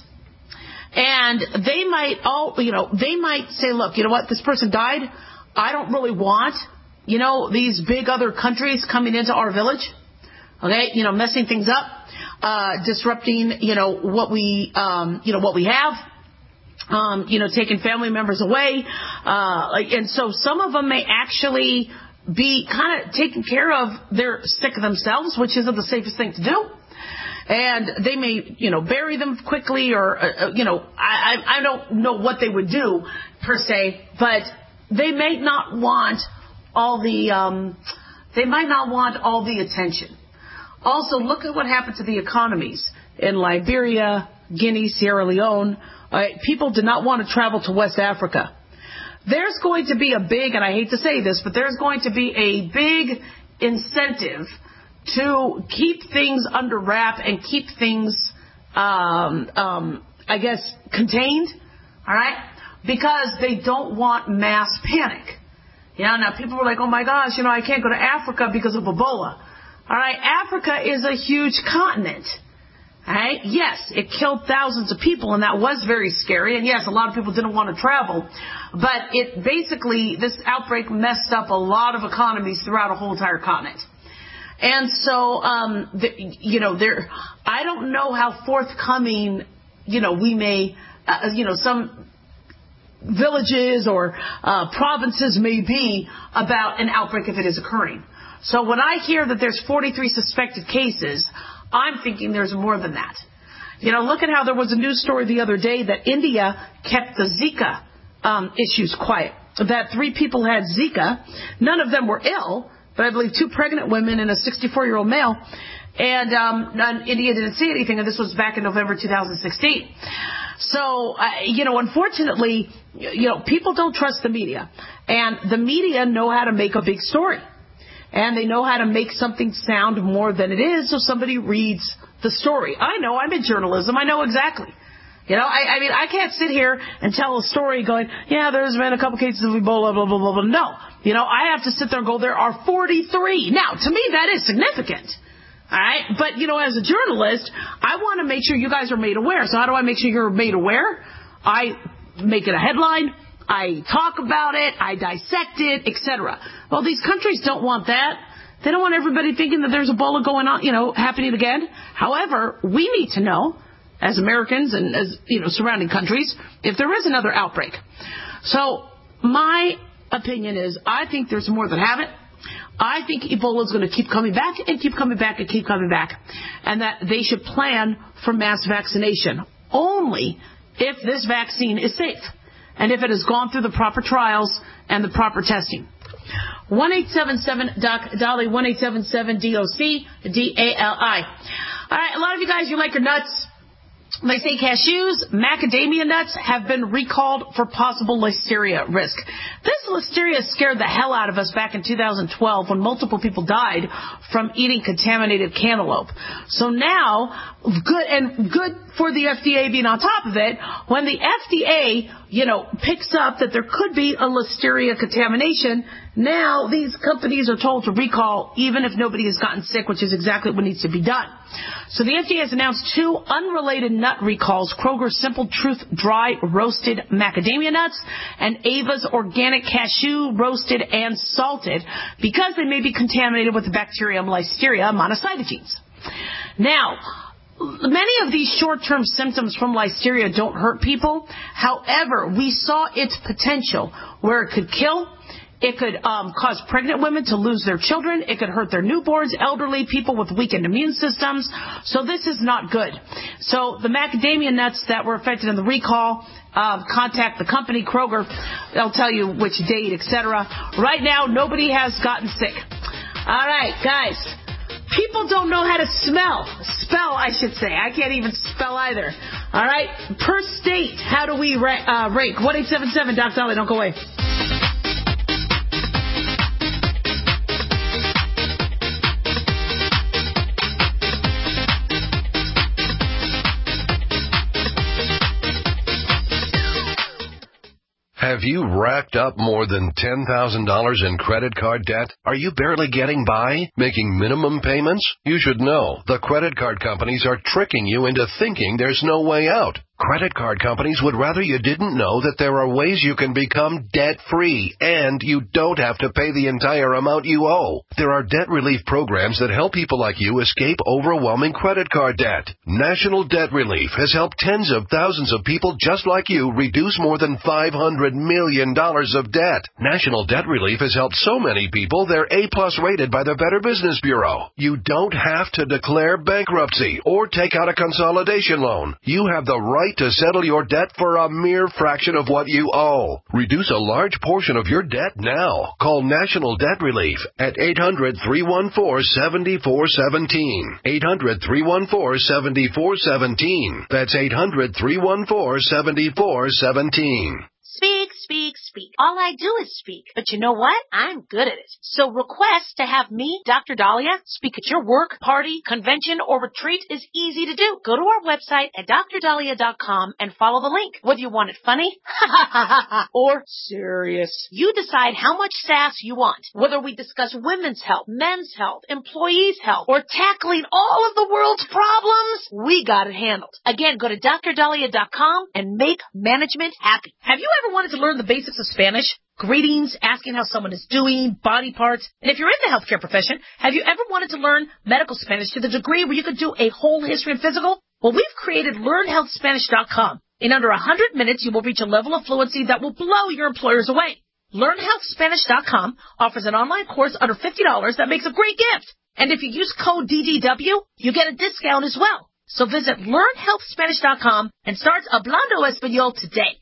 And they might all, you know, they might say, look, you know what, this person died. I don't really want, you know, these big other countries coming into our village, okay, you know, messing things up, uh, disrupting, you know, what we, um, you know, what we have, um, you know, taking family members away. Uh, like, and so some of them may actually be kind of taking care of their sick themselves, which isn't the safest thing to do. And they may, you know, bury them quickly or, uh, you know, I, I, I don't know what they would do per se, but they may not want all the, um, they might not want all the attention. Also, look at what happened to the economies in Liberia, Guinea, Sierra Leone. Uh, people did not want to travel to West Africa. There's going to be a big, and I hate to say this, but there's going to be a big incentive to keep things under wrap and keep things, um, um, I guess, contained, all right, because they don't want mass panic. Yeah, now people are like, oh, my gosh, you know, I can't go to Africa because of Ebola. All right, Africa is a huge continent, Right? Yes, it killed thousands of people, and that was very scary. And yes, a lot of people didn't want to travel. But it basically, this outbreak messed up a lot of economies throughout a whole entire continent. And so, um, the, you know, there, I don't know how forthcoming, you know, we may, uh, you know, some villages or uh, provinces may be about an outbreak if it is occurring. So when I hear that there's forty-three suspected cases, I'm thinking there's more than that. You know, look at how there was a news story the other day that India kept the Zika um, issues quiet. That three people had Zika. None of them were ill, but I believe two pregnant women and a sixty-four-year-old male. And, um, and India didn't see anything, and this was back in November two thousand sixteen. So, uh, you know, unfortunately, you know, people don't trust the media. And the media know how to make a big story. And they know how to make something sound more than it is, so somebody reads the story. I know, I'm in journalism. I know exactly. You know, I, I mean, I can't sit here and tell a story going, yeah, there's been a couple cases of Ebola, blah, blah, blah, blah. No. You know, I have to sit there and go, there are forty-three. Now, to me, that is significant. All right? But, you know, as a journalist, I want to make sure you guys are made aware. So how do I make sure you're made aware? I make it a headline. I talk about it, I dissect it, et cetera. Well, these countries don't want that. They don't want everybody thinking that there's Ebola going on, you know, happening again. However, we need to know, as Americans and as, you know, surrounding countries, if there is another outbreak. So my opinion is I think there's more than have it. I think Ebola is going to keep coming back and keep coming back and keep coming back. And that they should plan for mass vaccination only if this vaccine is safe. And if it has gone through the proper trials and the proper testing. one eight seven seven D O C, Dolly, one eight seven seven D O C, D A L I. All right, a lot of you guys, you like your nuts. They say cashews, macadamia nuts have been recalled for possible listeria risk. This listeria scared the hell out of us back in two thousand twelve when multiple people died from eating contaminated cantaloupe. So now, good and good for the F D A being on top of it, when the F D A, you know, picks up that there could be a listeria contamination, now these companies are told to recall even if nobody has gotten sick, which is exactly what needs to be done. So the F D A has announced two unrelated nut recalls, Kroger's Simple Truth Dry Roasted Macadamia Nuts and Ava's Organic Cashew Roasted and Salted, because they may be contaminated with the bacterium Listeria monocytogenes. Now, many of these short-term symptoms from listeria don't hurt people. However, we saw its potential where it could kill. It could um, cause pregnant women to lose their children. It could hurt their newborns, elderly, people with weakened immune systems. So this is not good. So the macadamia nuts that were affected in the recall, uh, contact the company, Kroger. They'll tell you which date, et cetera. Right now, nobody has gotten sick. All right, guys. People don't know how to smell. Spell, I should say. I can't even spell either. All right? Per state, how do we ra- uh, rank? one eight seven seven, Doc Dolly, don't go away. Have you racked up more than ten thousand dollars in credit card debt? Are you barely getting by, making minimum payments? You should know the credit card companies are tricking you into thinking there's no way out. Credit card companies would rather you didn't know that there are ways you can become debt-free, and you don't have to pay the entire amount you owe. There are debt relief programs that help people like you escape overwhelming credit card debt. National Debt Relief has helped tens of thousands of people just like you reduce more than five hundred million dollars of debt. National Debt Relief has helped so many people they're A-plus rated by the Better Business Bureau. You don't have to declare bankruptcy or take out a consolidation loan. You have the right to settle your debt for a mere fraction of what you owe. Reduce a large portion of your debt now. Call National Debt Relief at eight hundred, three one four, seven four one seven. eight hundred, three one four, seven four one seven. That's eight hundred, three one four, seven four one seven. Speak, speak, speak. All I do is speak. But you know what? I'm good at it. So request to have me, Doctor Dahlia, speak at your work, party, convention, or retreat is easy to do. Go to our website at dr dahlia dot com and follow the link. Whether you want it funny or serious, you decide how much sass you want. Whether we discuss women's health, men's health, employees' health, or tackling all of the world's problems, we got it handled. Again, go to dr dahlia dot com and make management happy. Have you ever wanted to learn the basics of Spanish? Greetings, asking how someone is doing, body parts. And if you're in the healthcare profession, have you ever wanted to learn medical Spanish to the degree where you could do a whole history and physical? Well, we've created learn health spanish dot com. In under one hundred minutes, you will reach a level of fluency that will blow your employers away. learn health spanish dot com offers an online course under fifty dollars that makes a great gift. And if you use code D D W, you get a discount as well. So visit learn health spanish dot com and start Hablando Español today.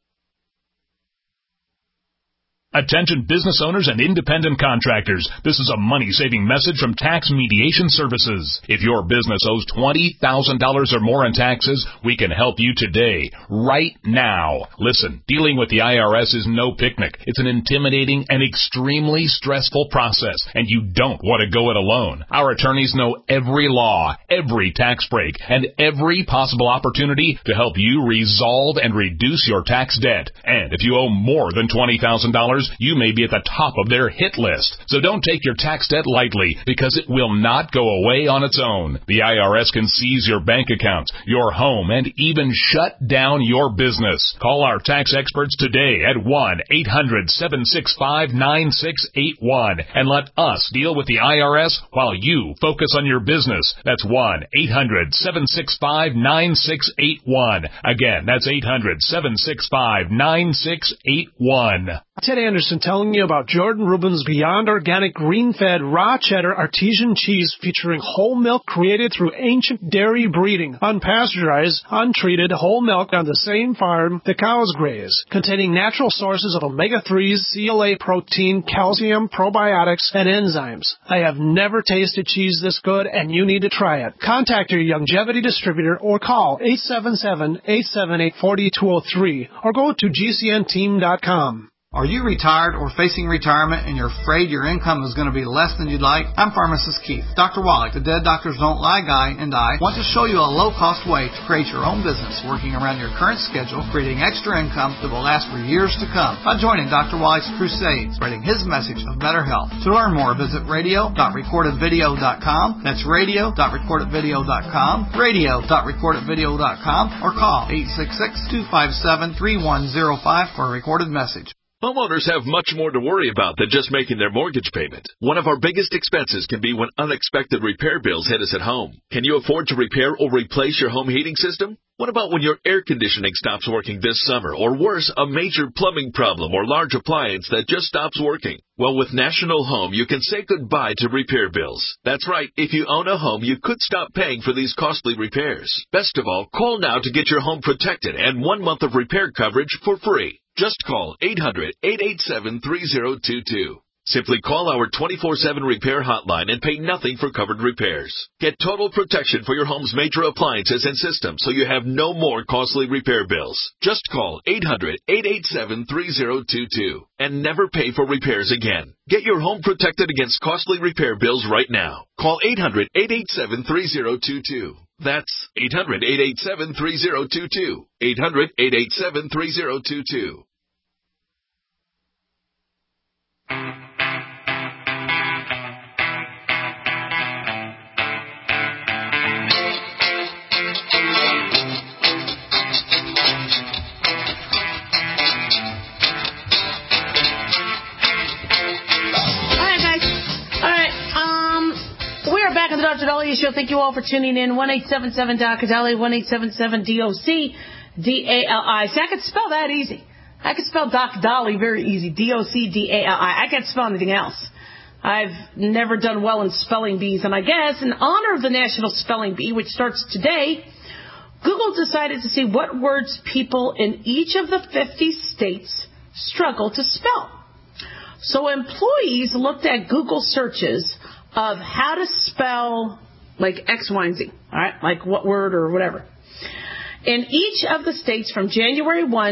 Attention business owners and independent contractors. This is a money-saving message from Tax Mediation Services. If your business owes twenty thousand dollars or more in taxes, we can help you today, right now. Listen, dealing with the I R S is no picnic. It's an intimidating and extremely stressful process, and you don't want to go it alone. Our attorneys know every law, every tax break, and every possible opportunity to help you resolve and reduce your tax debt. And if you owe more than twenty thousand dollars, you may be at the top of their hit list. So don't take your tax debt lightly, because it will not go away on its own. The I R S can seize your bank accounts, your home, and even shut down your business. Call our tax experts today at one eight hundred seven six five nine six eight one and let us deal with the I R S while you focus on your business. That's one eight hundred seven six five nine six eight one. Again, that's eight hundred seven six five nine six eight one. Ted Anderson telling you about Jordan Rubin's Beyond Organic Green-Fed Raw Cheddar Artesian Cheese featuring whole milk created through ancient dairy breeding, unpasteurized, untreated whole milk on the same farm the cows graze, containing natural sources of omega threes, C L A protein, calcium, probiotics, and enzymes. I have never tasted cheese this good, and you need to try it. Contact your Longevity distributor or call eight seven seven, eight seven eight, four two zero three or go to G C N team dot com. Are you retired or facing retirement and you're afraid your income is going to be less than you'd like? I'm Pharmacist Keith. Doctor Wallach, the Dead Doctors Don't Lie guy, and I want to show you a low-cost way to create your own business working around your current schedule, creating extra income that will last for years to come by joining Doctor Wallach's crusade, spreading his message of better health. To learn more, visit radio dot recorded video dot com. That's radio dot recorded video dot com, radio dot recorded video dot com, or call eight six six, two five seven, three one zero five for a recorded message. Homeowners have much more to worry about than just making their mortgage payment. One of our biggest expenses can be when unexpected repair bills hit us at home. Can you afford to repair or replace your home heating system? What about when your air conditioning stops working this summer? Or worse, a major plumbing problem or large appliance that just stops working? Well, with National Home, you can say goodbye to repair bills. That's right. If you own a home, you could stop paying for these costly repairs. Best of all, call now to get your home protected and one month of repair coverage for free. Just call eight hundred, eight eight seven, three zero two two. Simply call our twenty-four seven repair hotline and pay nothing for covered repairs. Get total protection for your home's major appliances and systems so you have no more costly repair bills. Just call eight hundred, eight eight seven, three zero two two and never pay for repairs again. Get your home protected against costly repair bills right now. Call eight hundred, eight eight seven, three zero two two. That's eight hundred, eight eight seven, three zero two two. eight hundred, eight eight seven, three zero two two. Back on the Doctor Dahlia Show. Thank you all for tuning in. one eight seven seven D O C Dahlia, one eight seven seven D O C D A L I. See, I could spell that easy. I could spell Doc Dolly very easy. D O C D A L I. I can't spell anything else. I've never done well in spelling bees, and I guess in honor of the National Spelling Bee, which starts today, Google decided to see what words people in each of the fifty states struggle to spell. So employees looked at Google searches of how to spell like X, Y, and Z, all right, like what word or whatever. In each of the states from January first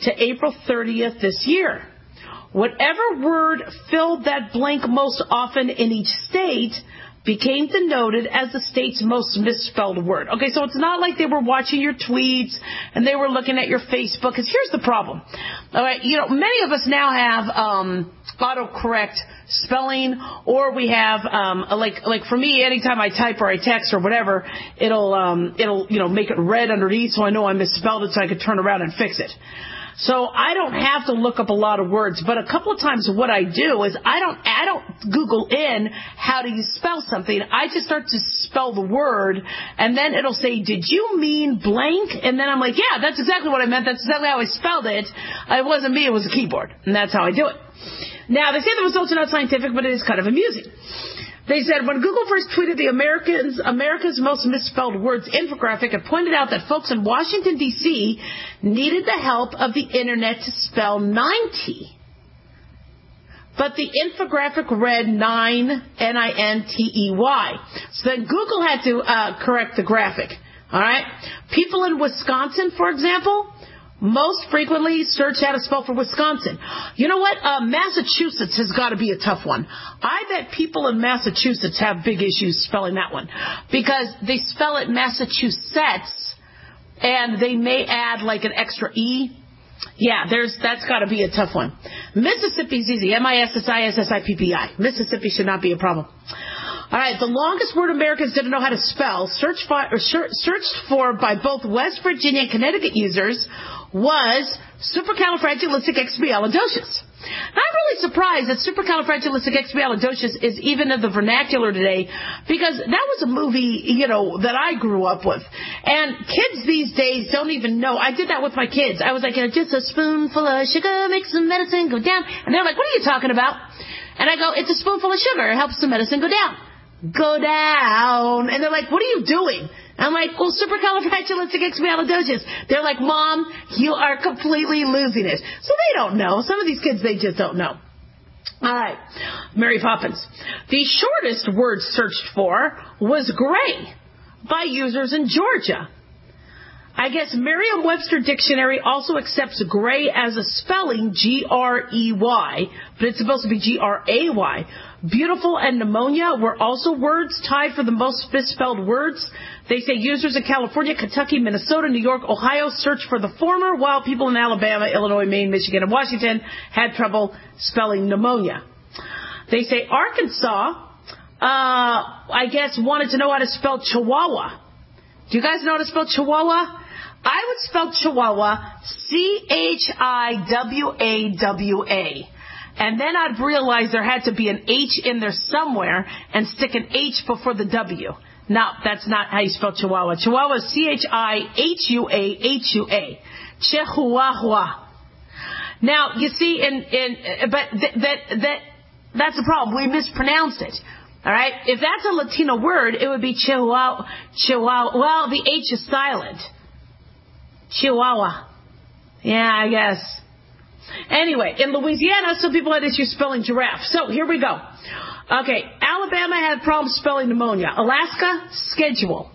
to April thirtieth this year. Whatever word filled that blank most often in each state became denoted as the state's most misspelled word. Okay, so it's not like they were watching your tweets and they were looking at your Facebook, because here's the problem. All right, you know, many of us now have um, autocorrect spelling, or we have um, like like for me, anytime I type or I text or whatever, it'll um, it'll you know make it red underneath, so I know I misspelled it, so I could turn around and fix it. So I don't have to look up a lot of words, but a couple of times what I do is I don't I don't Google in how do you spell something. I just start to spell the word, and then it'll say, did you mean blank? And then I'm like, yeah, that's exactly what I meant. That's exactly how I spelled it. It wasn't me, it was the keyboard. And that's how I do it. Now, they say the results are not scientific, but it is kind of amusing. They said when Google first tweeted the Americans, America's most misspelled words infographic, it pointed out that folks in Washington, D C needed the help of the Internet to spell ninety. But the infographic read nine, N I N T E Y. So then Google had to uh, correct the graphic. All right? People in Wisconsin, for example, most frequently search how to spell for Wisconsin. You know what? Uh, Massachusetts has got to be a tough one. I bet people in Massachusetts have big issues spelling that one, because they spell it Massachusetts, and they may add like an extra E. Yeah, there's that's got to be a tough one. Mississippi's easy. M I S S I S S I P P I. Mississippi should not be a problem. All right, the longest word Americans didn't know how to spell, searched for, or searched for by both West Virginia and Connecticut users, was supercalifragilisticexpialidocious. Now, I'm really surprised that supercalifragilisticexpialidocious is even in the vernacular today, because that was a movie, you know, that I grew up with. And kids these days don't even know. I did that with my kids. I was like, you know, just a spoonful of sugar makes the medicine go down. And they're like, what are you talking about? And I go, it's a spoonful of sugar. It helps the medicine go down. Go down. And they're like, what are you doing? I'm like, well, supercalifragilisticexpialidocious. They're like, Mom, you are completely losing it. So they don't know. Some of these kids, they just don't know. All right. Mary Poppins. The shortest word searched for was gray by users in Georgia. I guess Merriam-Webster Dictionary also accepts gray as a spelling, G R E Y, but it's supposed to be G R A Y. Beautiful and pneumonia were also words tied for the most misspelled words. They say users in California, Kentucky, Minnesota, New York, Ohio searched for the former, while people in Alabama, Illinois, Maine, Michigan, and Washington had trouble spelling pneumonia. They say Arkansas, uh, I guess, wanted to know how to spell Chihuahua. Do you guys know how to spell Chihuahua? I would spell Chihuahua C H I W A W A. And then I'd realize there had to be an H in there somewhere and stick an H before the W. No, that's not how you spell Chihuahua. Chihuahua is C H I H U A H U A. Chihuahua. Now, you see, in, in, but th- that, that, that's the problem. We mispronounced it. All right? If that's a Latino word, it would be Chihuahua. Chihuahua. Well, the H is silent. Chihuahua. Yeah, I guess. Anyway, in Louisiana, some people had issues spelling giraffe. So, here we go. Okay, Alabama had problems spelling pneumonia. Alaska, schedule.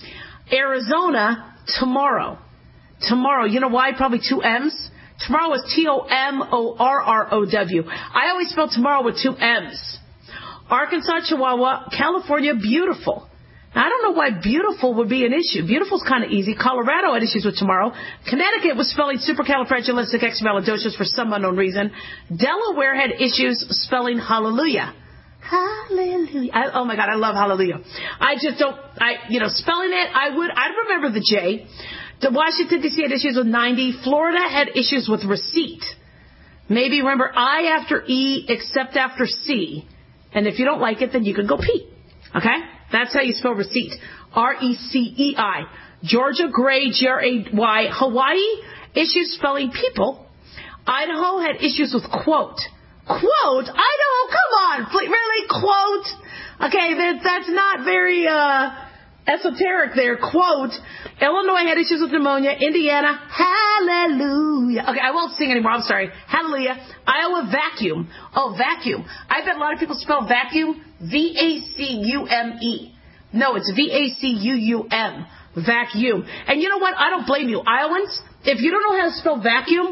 Arizona, tomorrow. Tomorrow. You know why? Probably two M's. Tomorrow is T O M O R R O W. I always spell tomorrow with two M's. Arkansas, Chihuahua, California, beautiful. Now, I don't know why beautiful would be an issue. Beautiful's kind of easy. Colorado had issues with tomorrow. Connecticut was spelling supercalifragilisticexpialidocious for some unknown reason. Delaware had issues spelling hallelujah. Hallelujah. I, oh my God, I love hallelujah. I just don't, I, you know, spelling it, I would, I remember the J. The Washington, D C had issues with ninety. Florida had issues with receipt. Maybe remember I after E except after C. And if you don't like it, then you can go P. Okay? That's how you spell receipt. R E C E I. Georgia, gray, G R A Y. Hawaii, issues spelling people. Idaho had issues with quote. Quote? Idaho, come on. Please, really? Quote? Okay, that, that's not very uh, esoteric there. Quote. Illinois had issues with pneumonia. Indiana, hallelujah. Okay, I won't sing anymore. I'm sorry. Hallelujah. Iowa, vacuum. Oh, vacuum. I bet a lot of people spell vacuum V A C U M E. No, it's V A C U U M. Vacuum. And you know what? I don't blame you. Iowans, if you don't know how to spell vacuum,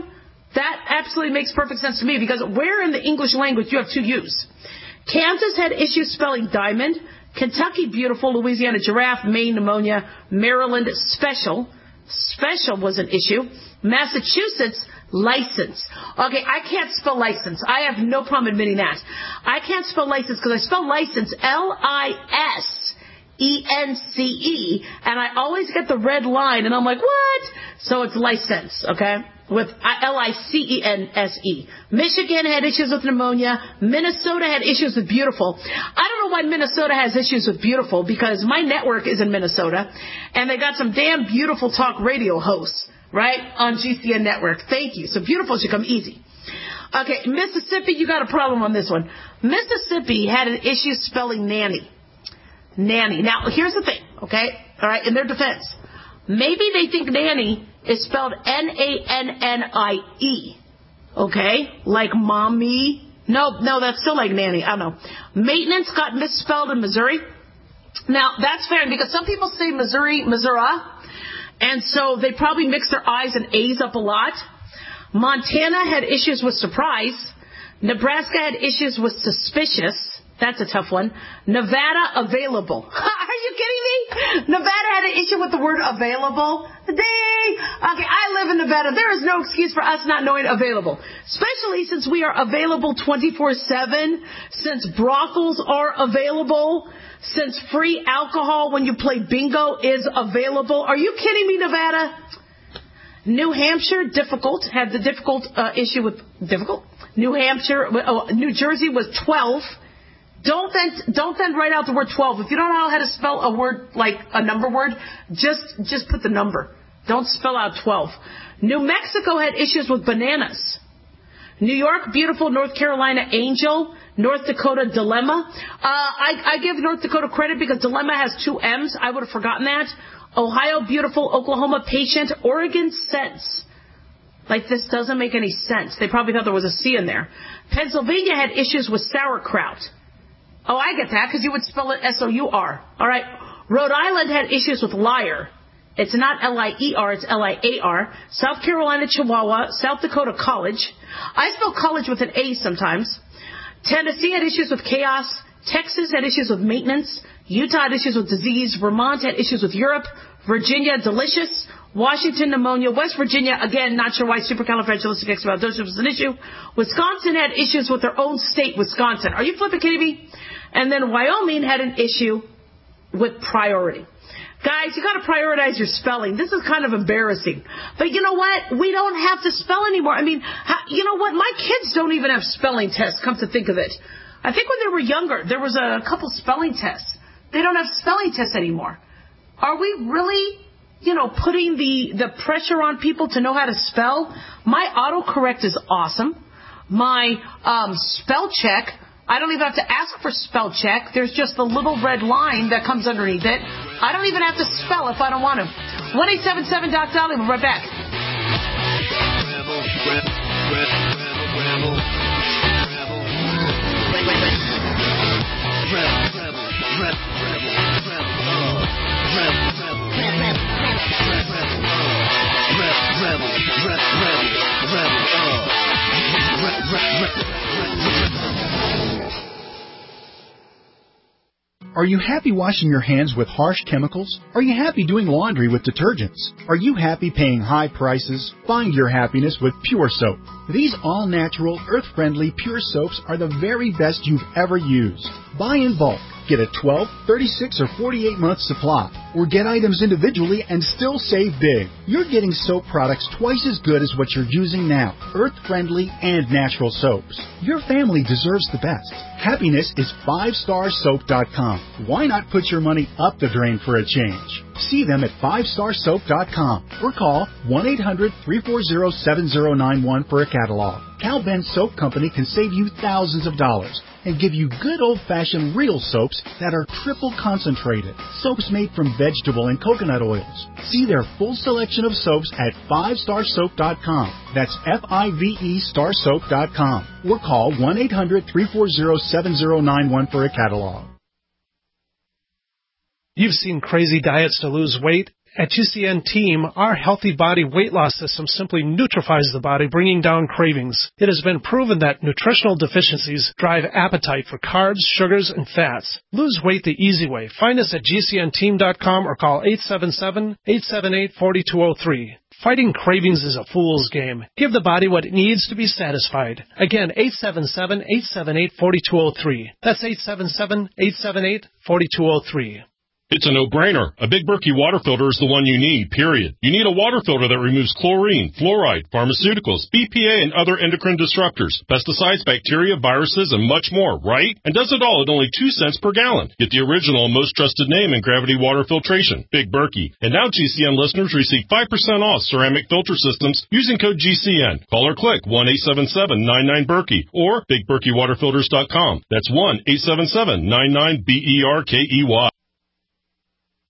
That absolutely makes perfect sense to me, because where in the English language you have two U's? Kansas had issues spelling diamond. Kentucky, beautiful. Louisiana, giraffe. Maine, pneumonia. Maryland, special. Special was an issue. Massachusetts, license. Okay, I can't spell license. I have no problem admitting that. I can't spell license because I spell license L I S E N C E, and I always get the red line, and I'm like, what? So it's license, okay? With L I C E N S E. Michigan had issues with pneumonia. Minnesota had issues with beautiful. I don't know why Minnesota has issues with beautiful, because my network is in Minnesota, and they got some damn beautiful talk radio hosts, right, on G C N Network. Thank you. So beautiful should come easy. Okay, Mississippi, you got a problem on this one. Mississippi had an issue spelling nanny. Nanny. Now, here's the thing, okay? All right, in their defense. Maybe they think nanny is spelled N A N N I E, okay? Like mommy. No, no, that's still like nanny. I don't know. Maintenance got misspelled in Missouri. Now, that's fair, because some people say Missouri, Missouri, and so they probably mix their I's and A's up a lot. Montana had issues with surprise. Nebraska had issues with suspicious. That's a tough one. Nevada, available. Are you kidding me? Nevada had an issue with the word available. Dang. Okay, I live in Nevada. There is no excuse for us not knowing available. Especially since we are available twenty-four seven, since brothels are available, since free alcohol when you play bingo is available. Are you kidding me, Nevada? New Hampshire, difficult. Had the difficult uh, issue with difficult. New Hampshire, oh, New Jersey was twelve. Don't then, don't then write out the word twelve. If you don't know how to spell a word, like a number word, just, just put the number. Don't spell out twelve. New Mexico had issues with bananas. New York, beautiful. North Carolina, angel. North Dakota, dilemma. Uh, I, I give North Dakota credit because dilemma has two M's. I would have forgotten that. Ohio, beautiful. Oklahoma, patient. Oregon, sense. Like, this doesn't make any sense. They probably thought there was a C in there. Pennsylvania had issues with sauerkraut. Oh, I get that, because you would spell it S O U R. All right. Rhode Island had issues with liar. It's not L I E R, it's L I A R. South Carolina, Chihuahua. South Dakota, college. I spell college with an A sometimes. Tennessee had issues with chaos. Texas had issues with maintenance. Utah had issues with disease. Vermont had issues with Europe. Virginia, delicious. Washington, pneumonia. West Virginia, again, not sure why supercalifragilisticexpialidocious was an issue. Wisconsin had issues with their own state, Wisconsin. Are you flipping kidding me? And then Wyoming had an issue with priority. Guys, you got to prioritize your spelling. This is kind of embarrassing. But you know what? We don't have to spell anymore. I mean, how, you know what? My kids don't even have spelling tests, come to think of it. I think when they were younger, there was a couple spelling tests. They don't have spelling tests anymore. Are we really, you know, putting the, the pressure on people to know how to spell? My autocorrect is awesome. My um, spell check, I don't even have to ask for spell check. There's just a little red line that comes underneath it. I don't even have to spell if I don't want to. one eight seven seven Doc Dolly. We'll be right back. Are you happy washing your hands with harsh chemicals? Are you happy doing laundry with detergents? Are you happy paying high prices? Find your happiness with Pure Soap. These all-natural, earth-friendly Pure Soaps are the very best you've ever used. Buy in bulk. Get a twelve, thirty-six, or forty-eight month supply, or get items individually and still save big. You're getting soap products twice as good as what you're using now, earth-friendly and natural soaps. Your family deserves the best. Happiness is five star soap dot com. Why not put your money up the drain for a change? See them at five star soap dot com or call one eight hundred, three four zero, seven zero nine one for a catalog. Cal Ben Soap Company can save you thousands of dollars and give you good old-fashioned real soaps that are triple concentrated. Soaps made from vegetable and coconut oils. See their full selection of soaps at five star soap dot com. That's F I V E star soap dot com. Or call one eight hundred, three four zero, seven zero nine one for a catalog. You've seen crazy diets to lose weight. At G C N Team, our Healthy Body Weight Loss System simply neutralifies the body, bringing down cravings. It has been proven that nutritional deficiencies drive appetite for carbs, sugars, and fats. Lose weight the easy way. Find us at G C N team dot com or call eight seven seven, eight seven eight, four two zero three. Fighting cravings is a fool's game. Give the body what it needs to be satisfied. Again, eight seven seven, eight seven eight, four two zero three. That's eight seven seven, eight seven eight, four two zero three. It's a no-brainer. A Big Berkey water filter is the one you need, period. You need a water filter that removes chlorine, fluoride, pharmaceuticals, B P A, and other endocrine disruptors, pesticides, bacteria, viruses, and much more, right? And does it all at only two cents per gallon. Get the original and most trusted name in gravity water filtration, Big Berkey. And now G C N listeners receive five percent off ceramic filter systems using code G C N. Call or click one eight seven seven, nine nine, Berkey or big berkey water filters dot com. That's one eight seven seven, nine nine, B E R K E Y.